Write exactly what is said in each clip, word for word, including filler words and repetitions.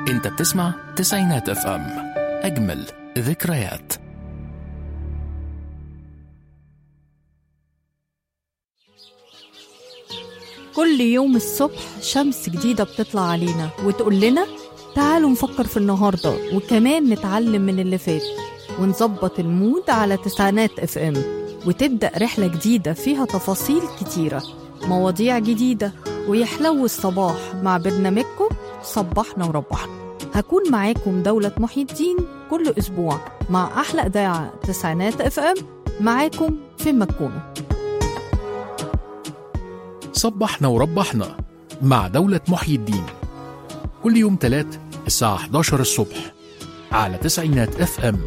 انت بتسمع تسعينات اف ام، اجمل ذكريات. كل يوم الصبح شمس جديدة بتطلع علينا وتقول لنا تعالوا نفكر في النهاردة، وكمان نتعلم من اللي فات ونظبط المود على تسعينات اف ام، وتبدأ رحلة جديدة فيها تفاصيل كتيرة، مواضيع جديدة، ويحلو الصباح مع برنامجكم صبحنا وربحنا. هكون معاكم دولة محي الدين كل أسبوع مع أحلى إذاعة تسعينات اف ام، معاكم فين ما تكونوا. صبحنا وربحنا مع دولة محي الدين كل يوم تلات الساعة إحدى عشرة الصبح على تسعينات اف ام.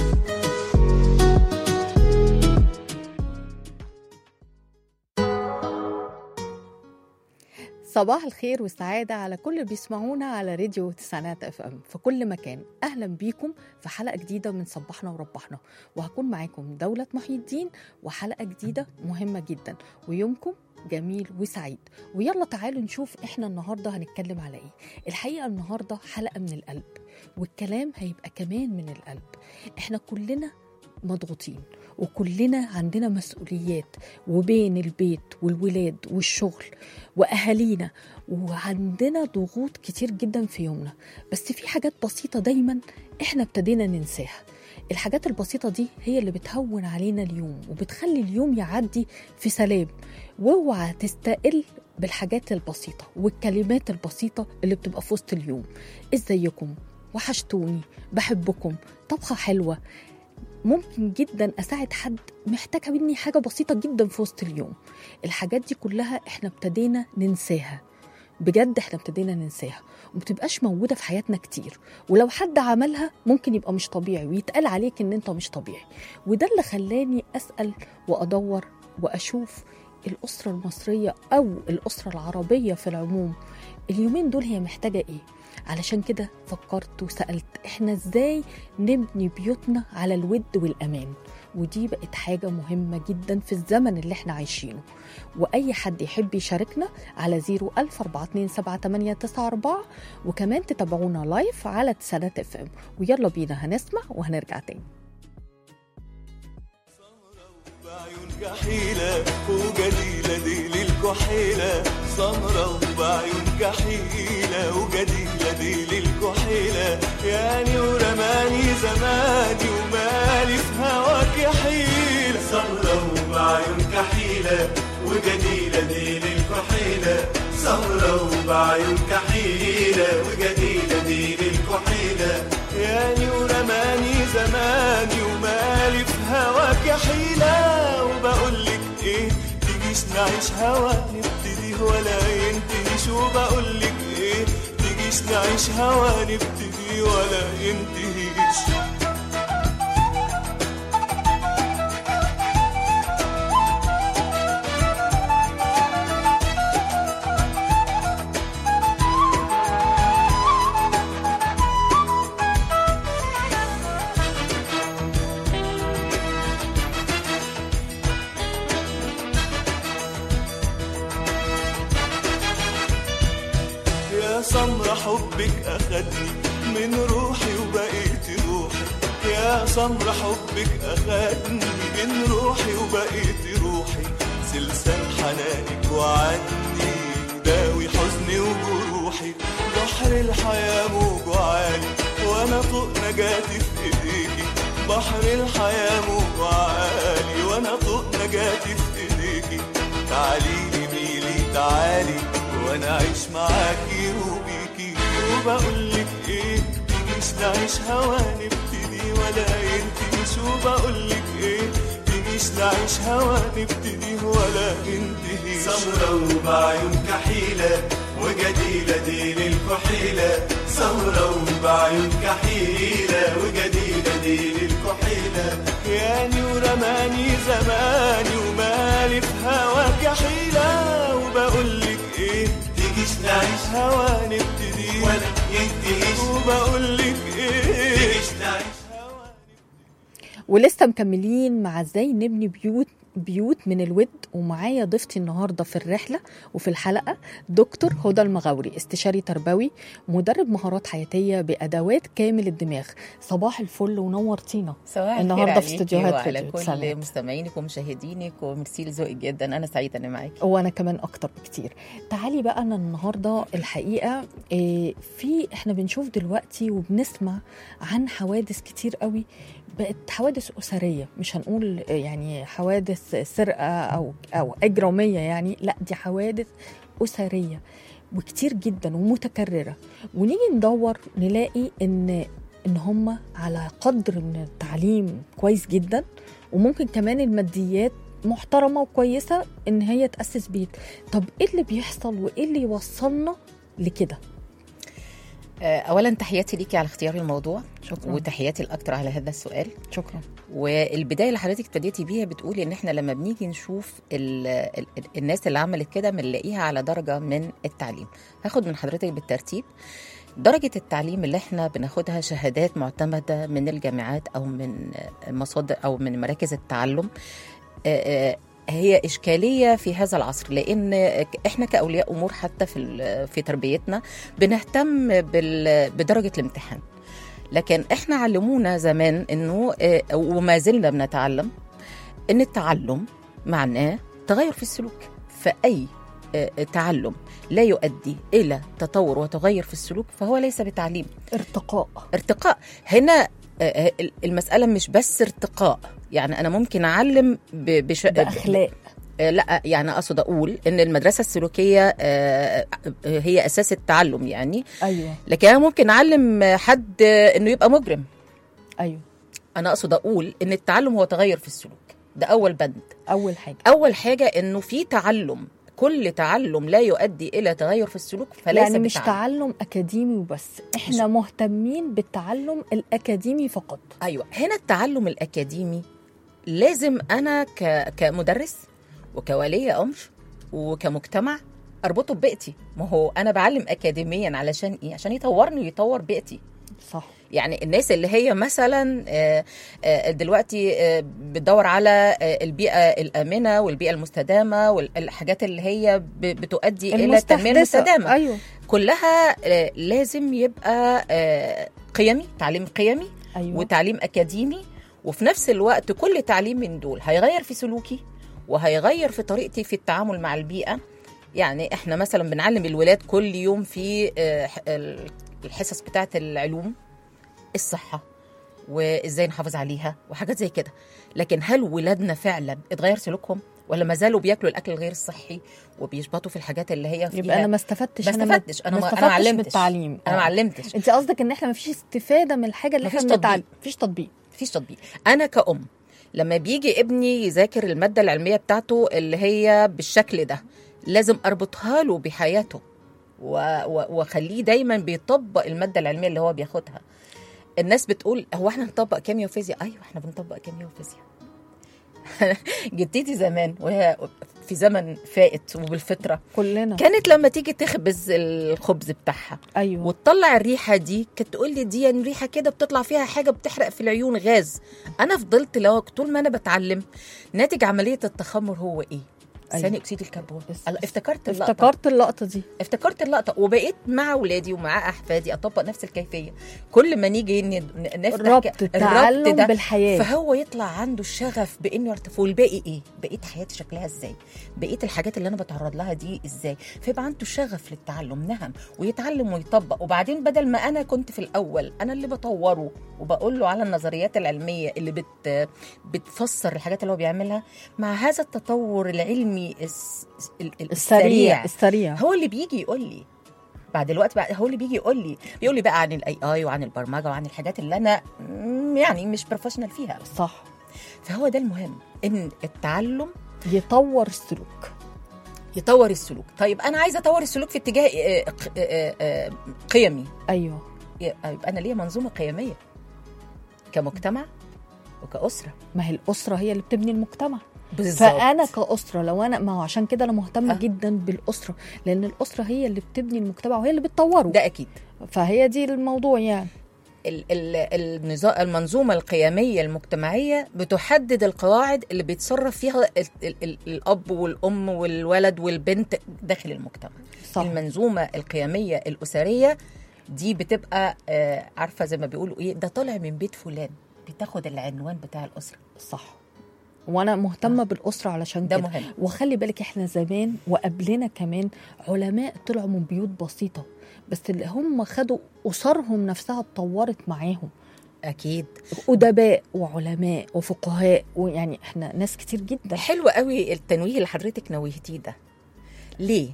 صباح الخير والسعادة على كل اللي بيسمعونا على راديو تسعينات اف ام في كل مكان. أهلا بيكم في حلقة جديدة من صبحنا وربحنا، وهكون معاكم دولة محي الدين، وحلقة جديدة مهمة جدا ويومكم جميل وسعيد. ويلا تعالوا نشوف احنا النهاردة هنتكلم على ايه. الحقيقة النهاردة حلقة من القلب، والكلام هيبقى كمان من القلب. احنا كلنا مضغوطين وكلنا عندنا مسؤوليات، وبين البيت والولاد والشغل وأهالينا، وعندنا ضغوط كتير جدا في يومنا. بس في حاجات بسيطة دايما احنا ابتدينا ننساها. الحاجات البسيطة دي هي اللي بتهون علينا اليوم وبتخلي اليوم يعدي في سلام. واوعى تستقل بالحاجات البسيطة والكلمات البسيطة اللي بتبقى في وسط اليوم. ازيكم، وحشتوني، بحبكم، طبخة حلوة. ممكن جدا أساعد حد محتاجة مني حاجة بسيطة جدا في وسط اليوم. الحاجات دي كلها احنا ابتدينا ننساها، بجد احنا ابتدينا ننساها ومبتبقاش موجودة في حياتنا كتير. ولو حد عملها ممكن يبقى مش طبيعي ويتقال عليك ان انت مش طبيعي. وده اللي خلاني أسأل وأدور وأشوف الأسرة المصرية أو الأسرة العربية في العموم اليومين دول هي محتاجة ايه. علشان كده فكرت وسألت احنا ازاي نبني بيوتنا على الود والأمان. ودي بقت حاجة مهمة جدا في الزمن اللي احنا عايشينه. وأي حد يحب يشاركنا على زيرو ألف أربعة اتنين سبعة تمانية تسعة أربعة، وكمان تتابعونا لايف على تسعينات اف ام. ويلا بينا هنسمع وهنرجع تاني. بعيون كحيلة وجديلة دي للكحيلة، سمرة وبعيون كحيلة وجديلة دي للكحيلة، يعني ورماني زماني ومالي في هواك يا حيلة. سمرة وبعيون كحيلة وجديلة دي للكحيلة، سمرة وبعيون كحيلة وجديلة دي للكحيلة، يعني ورماني زماني ومالي في هواك يا حيلة. وبقولك ايه تجيش نعيش هوا نبتدي ولا ينتهيش. وبقولك ايه تجيش نعيش هوا نبتدي ولا ينتهيش. سمرة حبك أخدني من روحي وبقيت روحي، يا سمرة حبك أخدني من روحي وبقيت روحي. سلسال حنانك وعدني داوي حزني وجروحي. بحر الحياة موج عالي وأنا طوق نجاتي في إيديكي. بحر الحياة موج عالي وأنا طوق نجاتي في إيديكي. تعالي ميلي تعالي وانا عايش معاكي وبيكي. وبقولك ايه تجيش نعيش هوا نبتدي ولا ينتهيش. وبقولك ايه تجيش نعيش هوا نبتدي ولا ينتهيش. سمرة وبعيون كحيلة وجديلة دي للكحيلة، سمرة وبعيون كحيلة وجديلة دي للكحيلة، يعني ورماني زماني ومالي في هواك يا حيلة. وبقولك ايه تجيش نعيش هوا نبتدي ولا ينتهيش. وبقولك ايه تجيش نعيش هوا. ولسه مكملين مع ازاي نبني بيوت بيوت من الود. ومعايا ضيفتي النهارده في الرحله وفي الحلقه دكتور هدى المغاوري، استشاري تربوي، مدرب مهارات حياتيه بادوات كامل الدماغ. صباح الفل ونورتينا النهارده في استوديوهات على راديو كل تسعينات. مستمعينك ومشاهدينك، وميرسي لذوقك جدا، انا سعيده اني معاكي. وانا كمان اكتر بكتير. تعالي بقى، انا النهارده الحقيقه إيه في احنا بنشوف دلوقتي وبنسمع عن حوادث كتير قوي، بقت حوادث أسرية، مش هنقول يعني حوادث سرقة أو أو إجرامية، يعني لا، دي حوادث أسرية وكتير جدا ومتكررة. ونيجي ندور نلاقي إن إن هم على قدر من التعليم كويس جدا، وممكن كمان الماديات محترمة وكويسة إن هي تأسس بيت. طب إيه اللي بيحصل وإيه اللي يوصلنا لكده؟ اولا تحياتي ليكي على اختيار الموضوع. شكرا. وتحياتي الاكتر على هذا السؤال. شكرا. والبدايه اللي حضرتك ابتديتي بيها بتقولي ان احنا لما بنيجي نشوف ال ال الناس اللي عملت كده بنلاقيها على درجه من التعليم. هاخد من حضرتك بالترتيب. درجه التعليم اللي احنا بناخدها شهادات معتمده من الجامعات او من مصادر او من مراكز التعلم، هي إشكالية في هذا العصر، لأن إحنا كأولياء أمور حتى في في تربيتنا بنهتم بدرجة الامتحان، لكن إحنا علمونا زمان إنه وما زلنا بنتعلم إن التعلم معناه تغير في السلوك. فأي تعلم لا يؤدي إلى تطور وتغير في السلوك فهو ليس بتعليم. ارتقاء. ارتقاء هنا المسألة مش بس ارتقاء، يعني أنا ممكن أعلم بش... بأخلاق. لا، يعني أقصد أقول إن المدرسة السلوكية هي أساس التعلم يعني. أيوة. لكن أنا ممكن أعلم حد إنه يبقى مجرم. أيوة. أنا أقصد أقول إن التعلم هو تغير في السلوك. ده أول بند. أول حاجة. أول حاجة إنه في تعلم، كل تعلم لا يؤدي إلى تغير في السلوك فليس يعني مش بتعلم. تعلم أكاديمي وبس، إحنا مش مهتمين بالتعلم الأكاديمي فقط. أيوة، هنا التعلم الأكاديمي لازم أنا ك... كمدرس وكولي أمر وكمجتمع أربطه ببيئتي. ما هو أنا بعلم أكاديميا علشان إيه؟ عشان يطورني ويطور بيئتي. صح. يعني الناس اللي هي مثلا دلوقتي بتدور على البيئة الآمنة والبيئة المستدامة والحاجات اللي هي بتؤدي إلى التنمية المستدامة. أيوة. كلها لازم يبقى قيمي، تعليم قيمي. أيوة. وتعليم أكاديمي، وفي نفس الوقت كل تعليم من دول هيغير في سلوكي وهيغير في طريقتي في التعامل مع البيئة. يعني احنا مثلا بنعلم الولاد كل يوم في الحصص بتاعة العلوم، الصحة وإزاي نحافظ عليها وحاجات زي كده، لكن هل ولادنا فعلا اتغير سلوكهم ولا ما زالوا بياكلوا الأكل الغير الصحي وبيشبطوا في الحاجات اللي هي فيها؟ يبقى أنا ما استفدتش. ما استفدتش. أنا ما أنا علمتش بالتعليم. أنا ما علمتش. أنت قصدك إن إحنا ما فيش استفادة من الحاجة اللي إحنا بنتعلم؟ مفيش تطبيق. مفيش تطبيق. أنا كأم لما بيجي ابني يذاكر المادة العلمية بتاعته اللي هي بالشكل ده، لازم أربطها له بحياته وخليه دايما بيطبق المادة العلمية اللي هو بياخدها. الناس بتقول هو احنا نطبق كيمياء وفيزياء؟ ايوه احنا بنطبق كيمياء وفيزياء. جدتي زمان وهي في زمن فائت وبالفطره كلنا كانت لما تيجي تخبز الخبز بتاعها، ايوه، وتطلع الريحه دي، كانت تقول لي دي يعني ريحه كده بتطلع فيها حاجه بتحرق في العيون، غاز. انا فضلت لو طول ما انا بتعلم ناتج عمليه التخمر هو ايه؟ ثاني أيوة. اكسيد الكربون. افتكرت اللقطه افتكرت اللقطه دي افتكرت اللقطه وبقيت مع اولادي ومع احفادي اطبق نفس الكيفيه. كل ما نيجي نفتح ربط التعلم بالحياه، فهو يطلع عنده الشغف بانه يرتفع. والباقي ايه؟ بقيت حياتي شكلها ازاي؟ بقيت الحاجات اللي انا بتعرض لها دي ازاي؟ فيبقى عنده شغف للتعلم، نهم، ويتعلم ويطبق. وبعدين بدل ما انا كنت في الاول انا اللي بطوره وبقول له على النظريات العلميه اللي بت بتفسر الحاجات اللي هو بيعملها، مع هذا التطور العلمي السريع السريع هو اللي بيجي يقول لي بعد الوقت بقى هو اللي بيجي يقول لي بيقول لي بقى عن الاي اي وعن البرمجه وعن الحاجات اللي انا يعني مش بروفيشنال فيها. صح. فهو ده المهم، ان التعلم يطور السلوك يطور السلوك. طيب انا عايزه اطور السلوك في اتجاه قيمي. ايوه، يبقى انا ليا منظومه قيميه كمجتمع وكأسرة. ما هي الأسرة هي اللي بتبني المجتمع بالزبط. فأنا كأسرة لو أنا ما هو عشان كده أنا مهتمة أه. جدا بالأسرة، لأن الأسرة هي اللي بتبني المجتمع وهي اللي بتطوره. ده أكيد. فهي دي الموضوع يعني. ال- ال- النظام المنظومة القيمية المجتمعية بتحدد القواعد اللي بيتصرف فيها ال ال ال الأب والأم والولد والبنت داخل المجتمع. صح. المنظومة القيمية الأسرية دي بتبقى آه عارفة زي ما بيقولوا إيه، ده طالع من بيت فلان، بتاخد العنوان بتاع الأسرة. صح. وانا مهتمه آه. بالاسره علشان ده كده. مهم. وخلي بالك احنا زمان وقبلنا كمان علماء طلعوا من بيوت بسيطه، بس اللي هم خدوا اسرهم نفسها اتطورت معاهم. أكيد ادباء وعلماء وفقهاء، ويعني احنا ناس كتير جدا. حلو قوي التنويه اللي حضرتك نوهتيه ده. ليه؟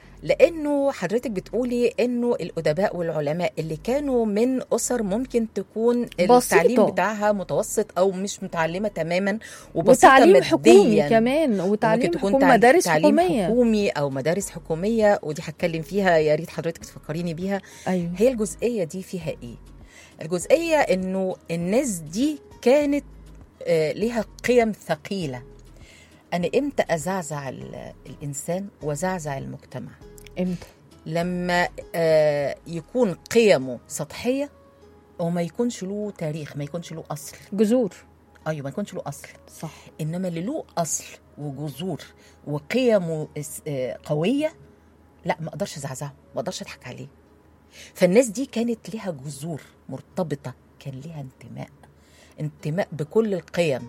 لأنه حضرتك بتقولي إنه الأدباء والعلماء اللي كانوا من أسر ممكن تكون بسيطة. التعليم بتاعها متوسط أو مش متعلمة تماما وبسيطة وتعليم ماديا، حكومي كمان، وتعليم ممكن تكون حكومي، تعليم- مدارس تعليم حكوميه. حكومي أو مدارس حكومية، ودي هتكلم فيها، يا ريت حضرتك تفكريني بيها. ايوه. هي الجزئية دي فيها إيه؟ الجزئية إنه الناس دي كانت آه ليها قيم ثقيلة. أنا إمتى أزعزع ال- الإنسان وزعزع المجتمع؟ امتى؟ لما آه يكون قيمه سطحية وما يكونش له تاريخ، ما يكونش له أصل. جذور. أيوة، ما يكونش له أصل. صح. إنما اللي له أصل وجذور وقيمه اس- آه قوية، لا ما أقدرش أزعزعه، ما أقدرش أضحك عليه. فالناس دي كانت لها جذور مرتبطة، كان لها انتماء انتماء بكل القيم.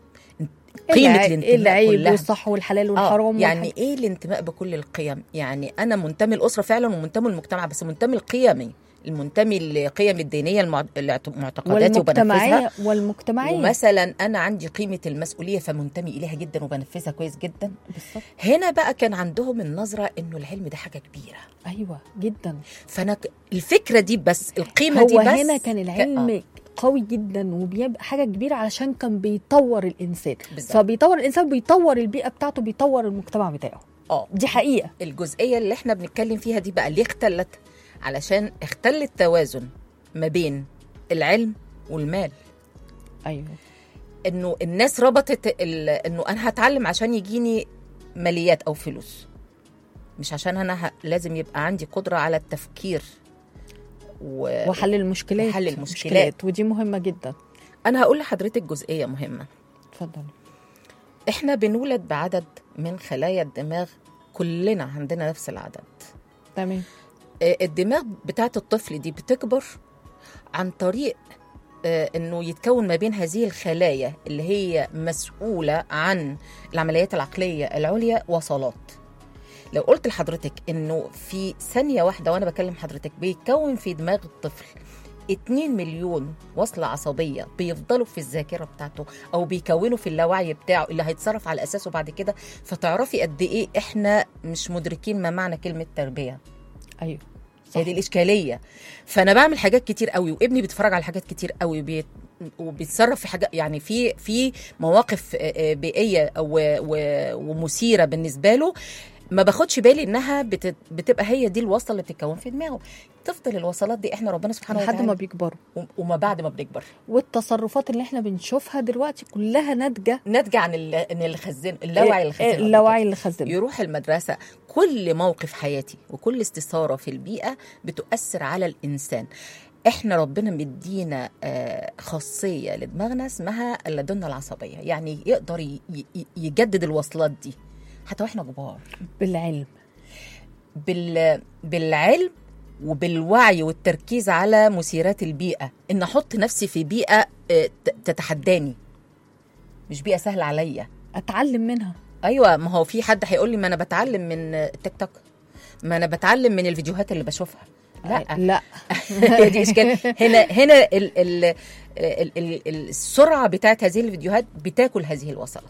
قيمة الع- الانتماء العيب كلها. والصح والحلال والحرام. آه يعني والحاجة. ايه الانتماء بكل القيم؟ يعني انا منتمي الاسره فعلا ومنتمي المجتمع، بس منتمي القيمي، المنتمي للقيم الدينيه، المع- معتقداتي وبنفذها. والمجتمعيه والمجتمعيه. ومثلا انا عندي قيمه المسؤوليه فمنتمي اليها جدا وبنفذها كويس جدا. بالظبط. هنا بقى كان عندهم النظره انه العلم ده حاجه كبيره. ايوه جدا. فانا ك- الفكره دي بس، القيمه هو دي بس. هنا كان العلم آه. قوي جدا وبيبقى حاجه كبيره علشان كان بيطور الانسان. بالظبط. فبيطور الانسان، بيطور البيئه بتاعته، بيطور المجتمع بتاعه. اه دي حقيقه. الجزئيه اللي احنا بنتكلم فيها دي بقى ليه اختلت؟ علشان اختل التوازن ما بين العلم والمال. ايوه. انه الناس ربطت ال- انه انا هتعلم عشان يجيني ماليات او فلوس، مش عشان انا ه... لازم يبقى عندي قدره على التفكير و... وحل المشكلات. وحل المشكلات. ودي مهمه جدا. انا هقول لحضرتك جزئيه مهمه. اتفضلي. احنا بنولد بعدد من خلايا الدماغ، كلنا عندنا نفس العدد. تمام. آه، الدماغ بتاعت الطفل دي بتكبر عن طريق آه، انه يتكون ما بين هذه الخلايا اللي هي مسؤولة عن العمليات العقلية العليا وصلات. لو قلت لحضرتك انه في ثانية واحدة وانا بكلم حضرتك بيتكون في دماغ الطفل اتنين مليون وصلة عصبية بيفضلوا في الذاكرة بتاعته أو بيكونوا في اللاوعي بتاعه اللي هيتصرف على أساسه بعد كده، فتعرفي قد إيه إحنا مش مدركين ما معنى كلمة تربية. ايوه. هي دي الإشكالية. فأنا بعمل حاجات كتير قوي وابني بيتفرج على حاجات كتير قوي وبيت وبيتصرف في حاجات، يعني في في مواقف بيئية ومثيرة بالنسبة له، ما باخدش بالي انها بت... بتبقى هي دي الوصله اللي بتتكون في دماغه. تفضل الوصلات دي احنا ربنا سبحانه وتعالى لحد ما بيكبروا و... وما بعد ما بنكبر. والتصرفات اللي احنا بنشوفها دلوقتي كلها ناتجه ناتجه عن ال... ان اللي خزن اللاوعي اللي خزن اللاوعي اللي خزن. يروح المدرسه، كل موقف حياتي وكل استثاره في البيئه بتؤثر على الانسان. احنا ربنا مدينا آه خاصيه لدماغنا اسمها اللدنه العصبيه، يعني يقدر ي... ي... يجدد الوصلات دي حتى واحنا كبار. بالعلم بال... بالعلم وبالوعي والتركيز على مثيرات البيئة، إن أحط نفسي في بيئة تتحداني، مش بيئة سهلة عليا أتعلم منها. أيوة، ما هو في حد هيقول لي ما أنا بتعلم من التيك توك، ما أنا بتعلم من الفيديوهات اللي بشوفها. لا لا دي إشكال. هنا هنا ال... ال... ال... ال... السرعة بتاعت هذه الفيديوهات بتاكل هذه الوصلات.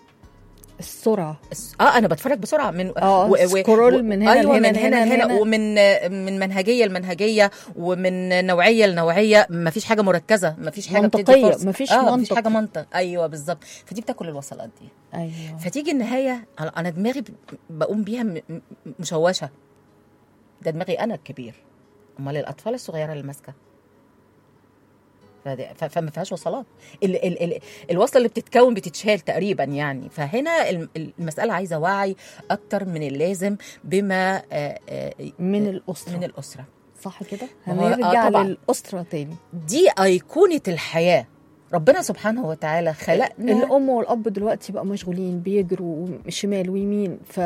السرعه اه انا بتفرج بسرعه من اه و... سكرول و... من هنا أيوة لهنا من هنا لهنا، ومن من منهجيه لمنهجيه ومن نوعيه لنوعيه، ما فيش حاجه مركزه، ما فيش حاجه منطقيه، ما فيش آه منطق، ما فيش حاجه منطق. ايوه بالظبط. فدي بتاكل الوصلات دي. ايوه. فتيجي النهايه انا دماغي بقوم بيها م... مشوشه. ده دماغي انا الكبير، امال الاطفال الصغيره اللي ماسكه فما فيهاش وصلات. ال ال ال الوصله اللي بتتكون بتتشال تقريبا يعني. فهنا المساله عايزه وعي اكتر من اللازم بما من الاسره من الاسره صح كده؟ ما هو- آه هنرجع طبعاً. للأسرة تاني. دي أيقونة الحياة. ربنا سبحانه وتعالى خلقنا. الأم والأب دلوقتي بقى مشغولين بيجروا شمال ويمين، ف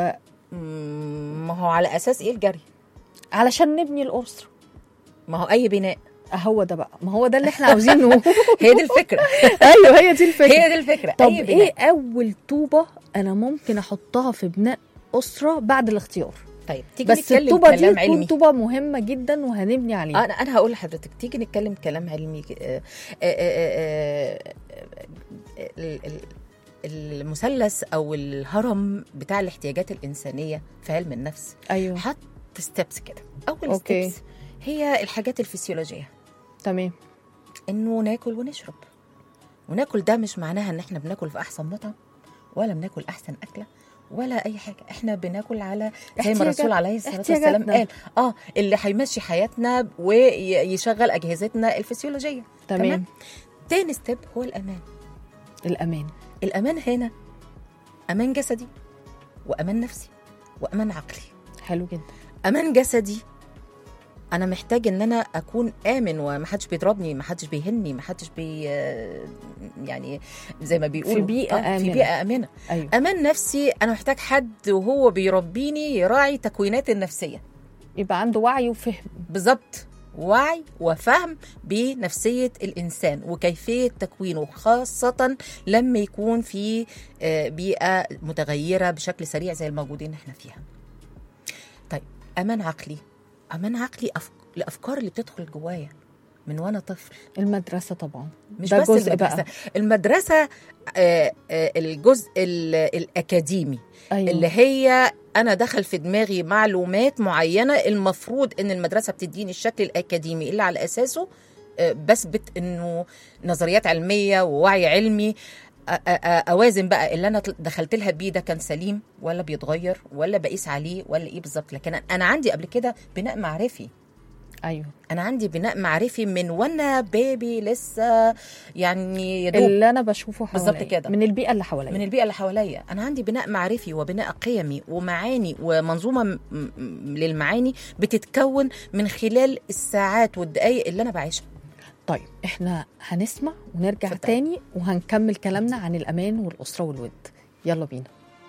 مم، ما هو على أساس إيه الجري؟ علشان نبني الأسرة. ما هو أي بناء. هو ده بقى، ما هو ده اللي احنا عاوزينه. هي دي الفكرة. ايوه هي دي الفكرة. هي دي الفكرة. طب أي بناء. ايه أول طوبة أنا ممكن أحطها في بناء أسرة بعد الاختيار؟ طيب تيجي بس نتكلم الطوبة دي كلام تكون علمي. طوبة مهمة جدا وهنبني عليها. انا انا هقول لحضرتك تيجي نتكلم كلام علمي. آه، آه، آه، آه، ال- ال- المثلث او الهرم بتاع الاحتياجات الانسانيه في علم النفس ايوه حط ستيبس كده. اول أوكي. ستيبس هي الحاجات الفسيولوجيه، تمام. انه ناكل ونشرب. وناكل ده مش معناها ان احنا بناكل في احسن مطعم ولا بناكل احسن اكله ولا اي حاجه، احنا بناكل على زي ما الرسول عليه الصلاه والسلام احتياجاتنا. قال اه اللي هيمشي حياتنا ويشغل اجهزتنا الفسيولوجيه. تمام. تاني ستيب هو الامان. الأمان. الامان هنا امان جسدي وامان نفسي وامان عقلي. حلو جدا. امان جسدي، انا محتاج ان انا اكون امن ومحدش بيضربني، محدش بيهني، محدش بي يعني زي ما بيقولوا في بيئة آه، في آمنة. بيئه امنه. أيوه. امان نفسي، انا محتاج حد وهو بيربيني يراعي تكويناتي النفسيه. يبقى عنده وعي وفهم. بالظبط، وعي وفهم بنفسيه الانسان وكيفيه تكوينه، خاصه لما يكون في آه، بيئه متغيره بشكل سريع زي الموجودين احنا فيها. طيب امان عقلي، امان عقلي أف... الافكار اللي بتدخل جوايا من وانا طفل. المدرسة طبعا مش ده بس جزء المدرسة. بقى. المدرسة آه، آه، الجزء ال- الأكاديمي. أيوه. اللي هي أنا دخل في دماغي معلومات معينة المفروض إن المدرسة بتديني الشكل الأكاديمي اللي على أساسه آه، بثبت إنه نظريات علمية ووعي علمي. أ- أ- أ- أوازن بقى اللي أنا دخلت لها بيه ده كان سليم ولا بيتغير ولا بقيس عليه ولا إيه بالظبط. لكن أنا عندي قبل كده بناء معرفي. أيوه. أنا عندي بناء معرفي من وأنا بيبي لسه يعني يدوب اللي أنا بشوفه حواليا بالظبط كده. من البيئة اللي حواليا. من البيئة اللي حواليا. أنا عندي بناء معرفي وبناء قيمي ومعاني ومنظومة م- م- للمعاني بتتكون من خلال الساعات والدقايق اللي أنا بعيشها. طيب احنا هنسمع ونرجع اتفضل. تاني وهنكمل كلامنا عن الأمان والأسرة والود. يلا بينا.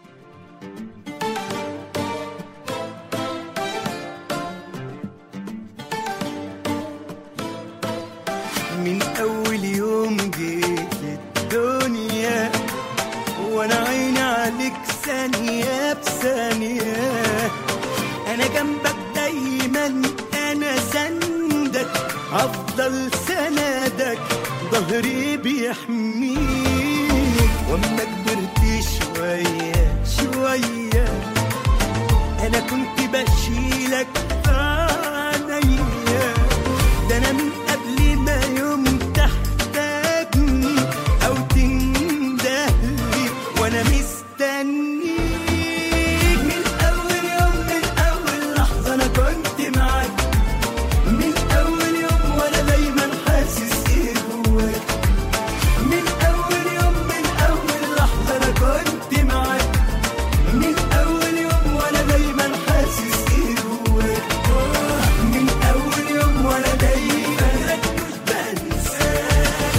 من أول يوم جيت الدنيا وأنا عيني عليك ثانية بثانية، أنا جنبك دايما، أنا سندك، أفضل سندك، ظهري بيحميك. وأما كبرت شوية شوية أنا كنت بشيلك في عينيا، ده أنا من قبل ما يوم تحتاجني أو تندهلي وأنا مستنيك. من أول يوم، من أول لحظة أنا كنت معاك، من أول يوم وأنا دايما حاسس إيه جواك. من أول يوم، من أول لحظة أنا كنت معاك، من أول يوم وأنا دايما حاسس إيه جواك. من أول يوم وأنا دايما بنساك.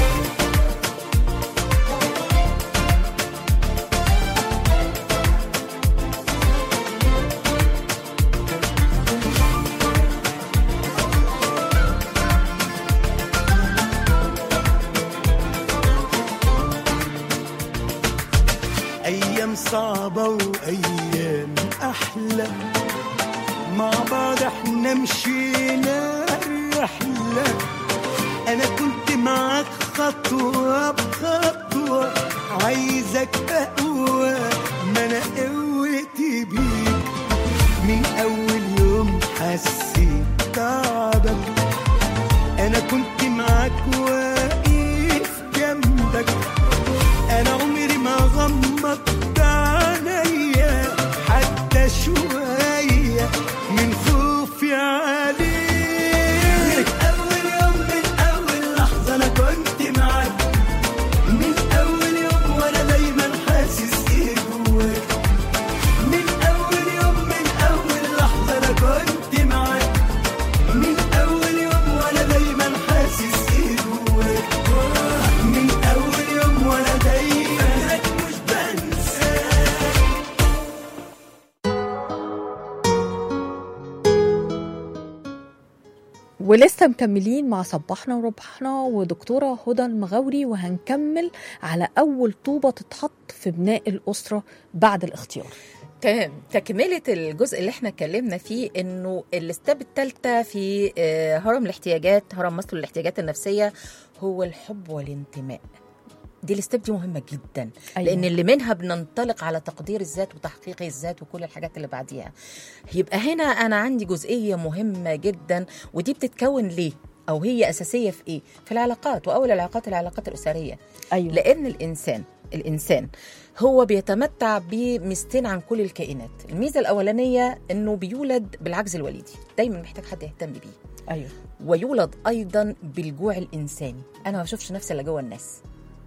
أيام صعبة وأيام أحلى، مع بعض احنا مشينا الرحلة، أنا كنت معاك خطوة بخطوة، عايزك أقوى ما أنا قوتي بيك. من أول يوم حسيت تعبك، أنا كنت معاك واقف جنبك، أنا عمري ما غمضت عينيا حتى شوية من خوفي عليك. من أول يوم، من أول لحظة أنا كنت معاك، من أول يوم وأنا دايما حاسس إيه جواك. من أول يوم، من أول لحظة ولسه مكملين مع صباحنا وربحنا ودكتورة هدى المغاوري، وهنكمل على أول طوبة تتحط في بناء الأسرة بعد الاختيار. تمام. تكملة الجزء اللي احنا اتكلمنا فيه، انه الاستاب الثالثة في هرم الاحتياجات، هرم ماسلو الاحتياجات النفسية، هو الحب والانتماء. دي الاستاب دي مهمة جدا. أيوة. لأن اللي منها بننطلق على تقدير الذات وتحقيق الذات وكل الحاجات اللي بعديها. يبقى هنا أنا عندي جزئية مهمة جدا، ودي بتتكون ليه؟ أو هي أساسية في إيه؟ في العلاقات، وأول العلاقات العلاقات الأسرية. أيوة. لأن الإنسان الإنسان هو بيتمتع بميزتين عن كل الكائنات. الميزة الأولانية إنه بيولد بالعجز الوالدي، دايما محتاج حد يهتم بيه. أيوة. ويولد أيضا بالجوع الإنساني. أنا ما بشوفش نفسي إلا جوه الناس،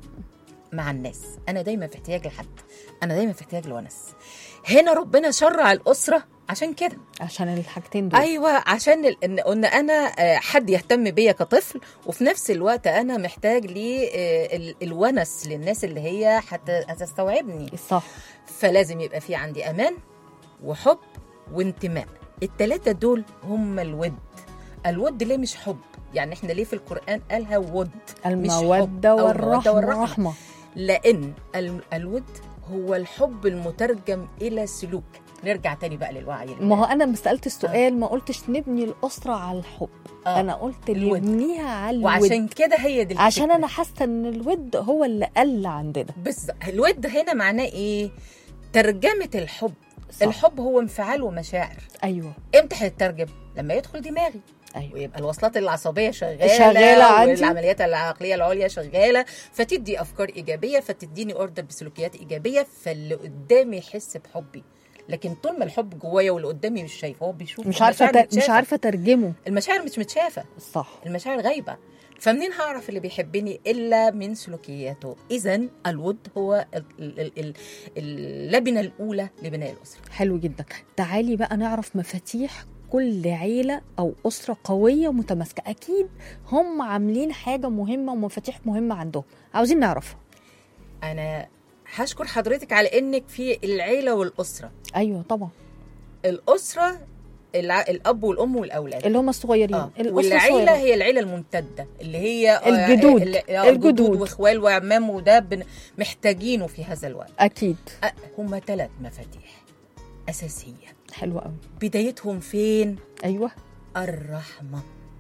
مع الناس. أنا دايما في احتياج لحد، أنا دايما في احتياج لونس. هنا ربنا شرع الأسرة عشان كده، عشان الحاجتين دول. أيوة، عشان ال... إن أنا حد يهتم بيا كطفل، وفي نفس الوقت أنا محتاج لي الونس للناس اللي هي حتى هتستوعبني. صح. فلازم يبقى في عندي أمان وحب وانتماء. التلاتة دول هم الود. الود ليه مش حب؟ يعني احنا ليه في القرآن قالها ود؟ المودة والرحمة. والرحمة. لأن الود هو الحب المترجم إلى سلوك. نرجع تاني بقى للوعي. ما هو أنا سألت السؤال آه. ما قلتش نبني الأسرة على الحب. آه. أنا قلت نبنيها على الود. وعشان كده هي دي الفكرة. عشان أنا حاسة إن الود هو اللي قل عندنا. بس الود هنا معناه إيه؟ ترجمة الحب. صح. الحب هو انفعال ومشاعر. أيوة. إمتى هيترجم؟ لما يدخل دماغي. أيوة. ويبقى الوصلات العصبية شغالة, شغالة عندي، والعمليات العقلية العليا شغالة، فتدي أفكار إيجابية، فتديني أوردر بسلوكيات إيجابية، فاللي قدامي يحس بحبي. لكن طول ما الحب جوايا واللي قدامي مش شايفه، هو بيشوف، مش عارفة تر... مش عارفة ترجمه. المشاعر مش متشافة. صح. المشاعر غايبة. فمنين هعرف اللي بيحبني إلا من سلوكياته؟ إذن الود هو اللبنة الأولى لبناء الأسرة. حلو جدا. تعالي بقى نعرف مفاتيح كل عيلة أو أسرة قوية متماسكة. أكيد هم عاملين حاجة مهمة ومفاتيح مهمة عندهم، عاوزين نعرفها. أنا هشكر حضرتك على إنك في العيلة والأسرة. أيوة طبعا. الأسرة الع... الأب والأم والأولاد اللي هم الصغيرين. آه. والعيلة هي العيلة الممتدة اللي هي الجدود. آه الجدود وإخوال وعمام، وده بن... محتاجينه في هذا الوقت. أكيد. آه. هم ثلاث مفاتيح أساسية. حلوة قوي. بدايتهم فين؟ أيوة. الرحمة.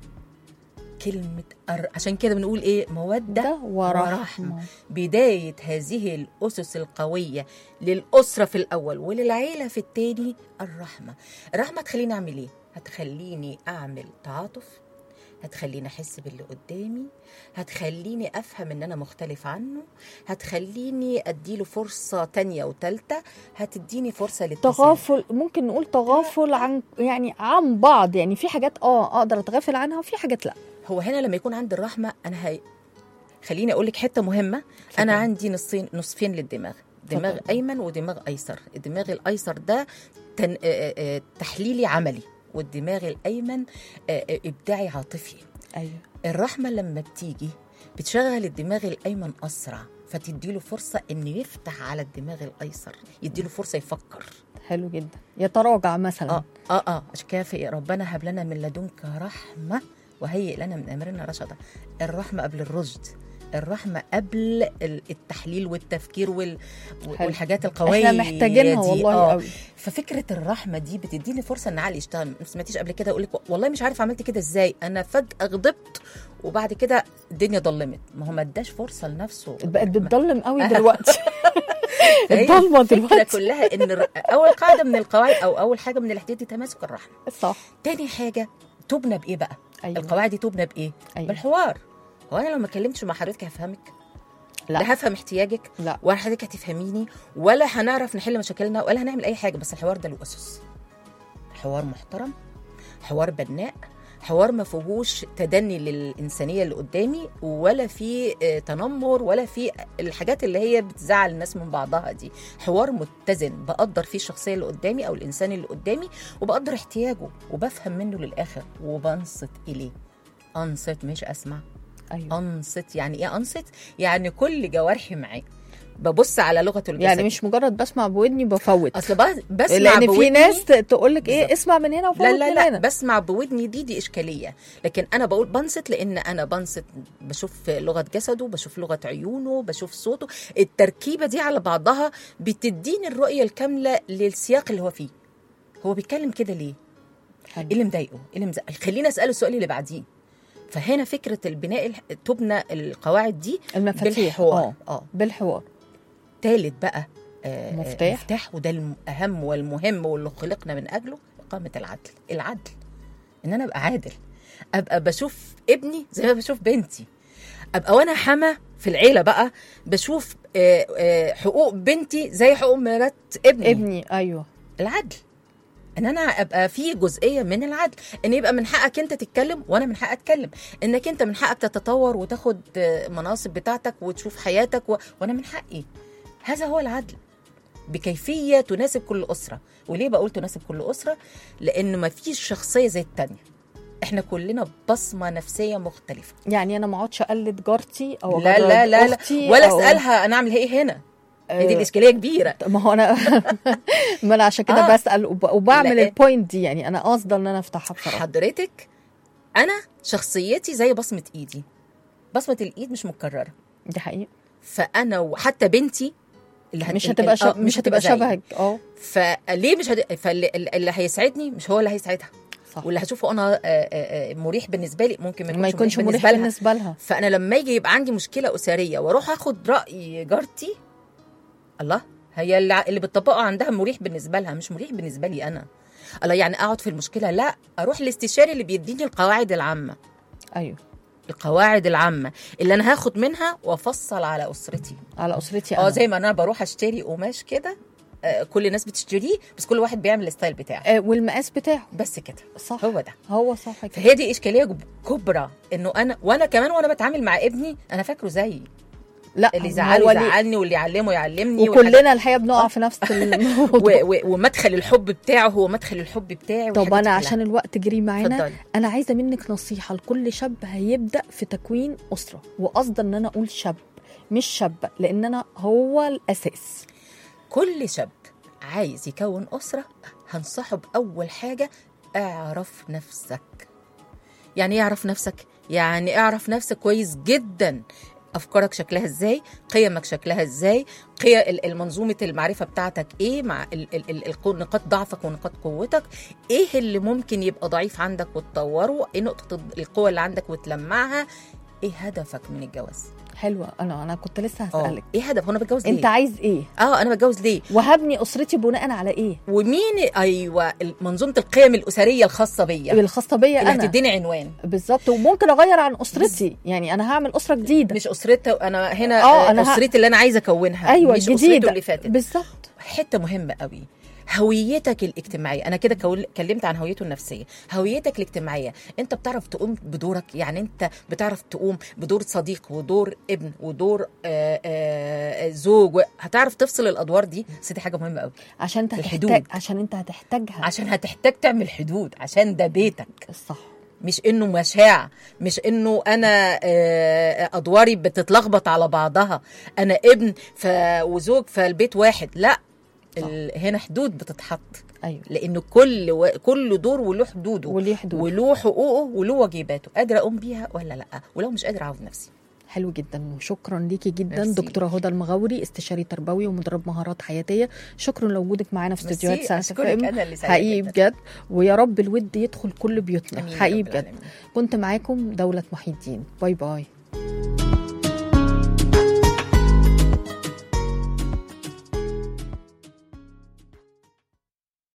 كلمة أر... عشان كده بنقول إيه؟ مودة ورحمة. ورحمة. بداية هذه الأسس القوية للأسرة في الأول وللعيلة في التاني الرحمة. الرحمة تخليني أعمل إيه؟ هتخليني أعمل تعاطف، هتخليني أحس باللي قدامي، هتخليني أفهم إن أنا مختلف عنه، هتخليني أديله فرصة تانية وتالتة، هتديني فرصة للتسامح. تغافل، ممكن نقول تغافل عن يعني عن بعض. يعني في حاجات آه أقدر أتغافل عنها وفي حاجات لأ. هو هنا لما يكون عندي الرحمة أنا هي خليني أقول لك حتة مهمة. فكرة. أنا عندي نصين نصفين للدماغ، دماغ فكرة. أيمن ودماغ أيسر. الدماغ الأيسر ده تن... تحليلي عملي، والدماغ الأيمن إبداعي عاطفي. أيوة. الرحمة لما بتيجي بتشغل الدماغ الأيمن أسرع، فتديله فرصة إنه يفتح على الدماغ الأيسر، يديله فرصة يفكر. حلو جدا. يتراجع مثلا. آه آه آه عشان كده ربنا هب لنا من لدنك رحمة وهيئ لنا من أمرنا رشدا. الرحمة قبل الرشد، الرحمة قبل التحليل والتفكير وال... والحاجات القوية. احنا محتاجينها والله قوي. ففكرة الرحمة دي بتديني فرصة ان عقلي يشتغل. ما سمعتيش قبل كده اقولك والله مش عارف عملت كده ازاي، انا فجأة غضبت وبعد كده الدنيا ضلمت. ما هو ما اداش فرصة لنفسه، بقت بتضلم قوي دلوقتي. الضلمة دلوقتي. الفكرة كلها ان اول قاعدة من القواعد او اول حاجة من الاحتياط دي تماسك الرحمة. صح. تاني حاجة تبنى بايه بقى؟ أيوة. القواعد دي تبنى بايه؟ أيوة. بالحوار. هو انا لو ما كلمتش مع حضرتك هفهمك؟ لا, لا هفهم احتياجك، لا ولا حضرتك هتفهميني، ولا هنعرف نحل مشاكلنا، ولا هنعمل اي حاجه. بس الحوار ده له اسس، حوار محترم، حوار بناء، حوار ما فيهوش تدني للانسانيه اللي قدامي، ولا في تنمر، ولا في الحاجات اللي هي بتزعل الناس من بعضها دي. حوار متزن بقدر فيه الشخصيه اللي قدامي او الانسان اللي قدامي، وبقدر احتياجه وبفهم منه للاخر وبنصت اليه. انصت مش اسمع. أيوة. انصت يعني ايه؟ انصت يعني كل جوارحي معاه، ببص على لغته الجسديه. يعني مش مجرد بسمع بودني بفوت، اصل بسمع لان بودني في ناس تقول لك ايه بالزبط. اسمع من هنا وفوت لا لا لا من هنا. بسمع بودني دي دي اشكاليه، لكن انا بقول بنصت لان انا بنصت، بشوف لغه جسده، بشوف لغه عيونه، بشوف صوته. التركيبه دي على بعضها بتديني الرؤيه الكامله للسياق اللي هو فيه. هو بيتكلم كده ليه؟ حلو. ايه اللي مضايقه؟ ايه اللي مزق... خلينا اساله السؤال اللي بعديه. فهنا فكره البناء الح... تبنى القواعد دي المفاتيح بالحوار. اه اه بالحوار. ثالث بقى آه مفتاح. مفتاح وده الأهم والمهم واللي خلقنا من أجله، إقامة العدل. العدل إن أنا أبقى عادل، أبقى بشوف ابني زي ما بشوف بنتي، أبقى وأنا حما في العيلة بقى بشوف آه آه حقوق بنتي زي حقوق مرات ابني. ابني أيوه. العدل ان انا ابقى في جزئيه من العدل، ان يبقى من حقك انت تتكلم وانا من حقي اتكلم، انك انت من حقك تتطور وتاخد مناصب بتاعتك وتشوف حياتك و... وانا من حقي. هذا هو العدل بكيفيه تناسب كل اسره. وليه بقول تناسب كل اسره؟ لان ما فيش شخصيه زي التانية، احنا كلنا بصمه نفسيه مختلفه. يعني انا ما اقعدش اقلد جارتي او لا لا لا, لا ولا أو... اسالها انا اعمل ايه هنا. هي دي الاشكاليه كبيره. ما هو انا ما انا عشان كده آه. بسال وب... وبعمل البوينت دي، يعني انا قاصده ان انا افتحها بصراحه. حضرتك انا شخصيتي زي بصمه ايدي، بصمه الايد مش متكرره. دي حقيقه. فانا وحتى بنتي اللي مش هتبقى شب... مش هتبقى شبهك. اه فليه مش هت... فاللي هيساعدني مش هو اللي هيساعدها. صح. واللي هشوفه انا مريح بالنسبه لي ممكن ما يكونش مريح بالنسبه, بالنسبة لها. فانا لما يجي يبقى عندي مشكله اسريه واروح اخد راي جارتي، الله، هي اللي بتطبقه عندها مريح بالنسبه لها مش مريح بالنسبه لي انا. الله، يعني اقعد في المشكله؟ لا، اروح الاستشاري اللي بيديني القواعد العامه. ايوه، القواعد العامه اللي انا هاخد منها وافصل على اسرتي. على اسرتي اه زي ما انا بروح اشتري قماش كده، آه كل الناس بتشتريه بس كل واحد بيعمل الستايل بتاعه آه والمقاس بتاعه بس كده. صح، هو ده هو صح كده. فهي دي اشكاليه كبرى، انه انا وانا كمان وانا بتعامل مع ابني انا فاكره زيي. لا، اللي يزعله يزعلني واللي يعلمه يعلمني، وكلنا الحقيقه بنقع في نفس الموضوع. ومدخل الحب بتاعه هو مدخل الحب بتاعي. طب انا عشان الوقت جري معانا، انا عايزه منك نصيحه لكل شاب هيبدا في تكوين اسره، وقصد ان انا اقول شاب مش شابه لان انا هو الاساس. كل شاب عايز يكون اسره هنصحه باول حاجه اعرف نفسك. يعني اعرف نفسك يعني اعرف نفسك كويس جدا. أفكارك شكلها إزاي، قيمك شكلها إزاي، قيم المنظومة المعرفة بتاعتك إيه، مع نقاط ضعفك ونقاط قوتك، إيه اللي ممكن يبقى ضعيف عندك وتطوره، إيه نقطة القوة اللي عندك وتلمعها، إيه هدفك من الجواز. حلوة. أنا أنا كنت لسه هسألك إيه هدف؟ أنا بتجوز ليه؟ أنت عايز إيه؟ آه أنا بتجوز ليه؟ وهبني أسرتي بناء على إيه؟ ومين؟ أيوة، منظومة القيم الأسرية الخاصة بيا الخاصة بيا أنا اللي هتديني عنوان بالظبط. وممكن أغير عن أسرتي بز... يعني أنا هعمل أسرة جديدة، مش أسرتي أنا هنا. آه أنا أسرتي ه... اللي أنا عايزة أكونها. أيوة مش جديدة. أسرته اللي فاتت بالظبط. حتة مهمة قوي، هويتك الاجتماعية. أنا كده كلمت عن هويته النفسية. هويتك الاجتماعية، أنت بتعرف تقوم بدورك؟ يعني أنت بتعرف تقوم بدور صديق ودور ابن ودور آآ آآ زوج، هتعرف تفصل الأدوار دي؟ بس دي حاجة مهمة قوي عشان انت هتحتاج، عشان انت هتحتاجها، عشان هتحتاج تعمل حدود، عشان ده بيتك. صح. مش انه مشاع، مش انه انا ادواري بتتلخبط على بعضها، انا ابن ف... وزوج فالبيت واحد. لا، ال... هنا حدود بتتحط. أيوة. لانه كل و... كل دور وله حدوده وله حدود وله حقوقه وله واجباته، قادره اقوم بيها ولا لا، ولو مش قادره اعوض نفسي. حلو جدا، وشكرا ليكي جدا. مرسي. دكتوره هدى المغاوري، استشاري تربوي ومدرب مهارات حياتيه، شكرا لوجودك معانا في استديوهات ساعه فهم حقيقي بجد، ويا رب الود يدخل كل بيوتنا حقيقي بجد. كنت معاكم دولة محي الدين، باي باي.